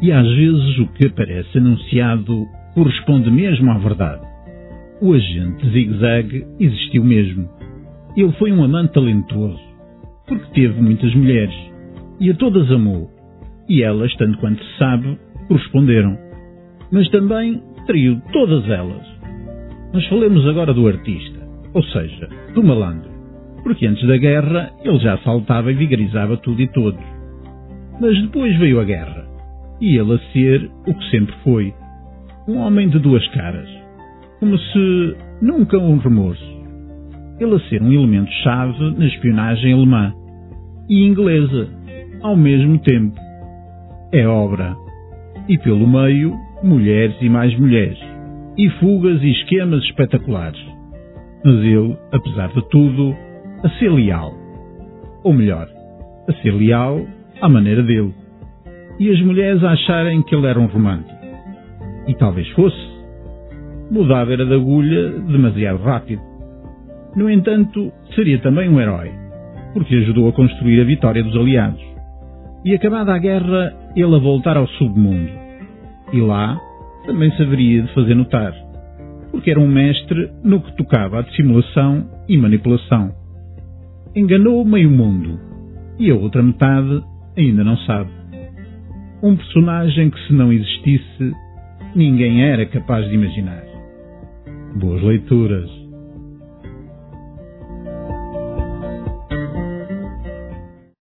E às vezes o que aparece anunciado corresponde mesmo à verdade. O agente Zig-Zag existiu mesmo. Ele foi um amante talentoso, porque teve muitas mulheres, e a todas amou, e elas, tanto quanto se sabe, corresponderam. Mas também traiu todas elas. Mas falemos agora do artista, ou seja, do malandro, porque antes da guerra ele já assaltava e vigarizava tudo e todos. Mas depois veio a guerra, e ele a ser o que sempre foi, um homem de duas caras, como se nunca um remorso. Ele a ser um elemento-chave na espionagem alemã e inglesa, ao mesmo tempo. É obra. E pelo meio, mulheres e mais mulheres, e fugas e esquemas espetaculares. Mas ele, apesar de tudo, a ser leal. Ou melhor, a ser leal à maneira dele. E as mulheres a acharem que ele era um romântico. E talvez fosse. Mudava era de agulha demasiado rápido. No entanto, seria também um herói, porque ajudou a construir a vitória dos aliados. E acabada a guerra, ele a voltar ao submundo. E lá também se haveria de fazer notar, porque era um mestre no que tocava à dissimulação e manipulação. Enganou meio mundo, e a outra metade ainda não sabe. Um personagem que, se não existisse, ninguém era capaz de imaginar. Boas leituras.